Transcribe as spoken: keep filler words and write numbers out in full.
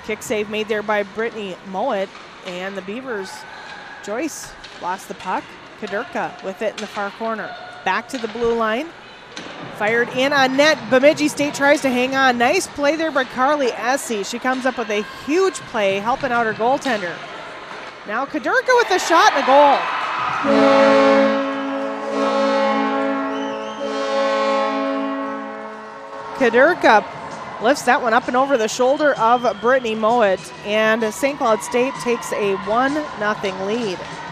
Kick save made there by Brittany Mowat, and the Beavers, Joyce lost the puck. Kadurka with it in the far corner. Back to the blue line. Fired in on net. Bemidji State tries to hang on. Nice play there by Carly Essie. She comes up with a huge play, helping out her goaltender. Now Kadurka with a shot and a goal. Kadurka lifts that one up and over the shoulder of Brittany Mowat, and Saint Cloud State takes a one nothing lead.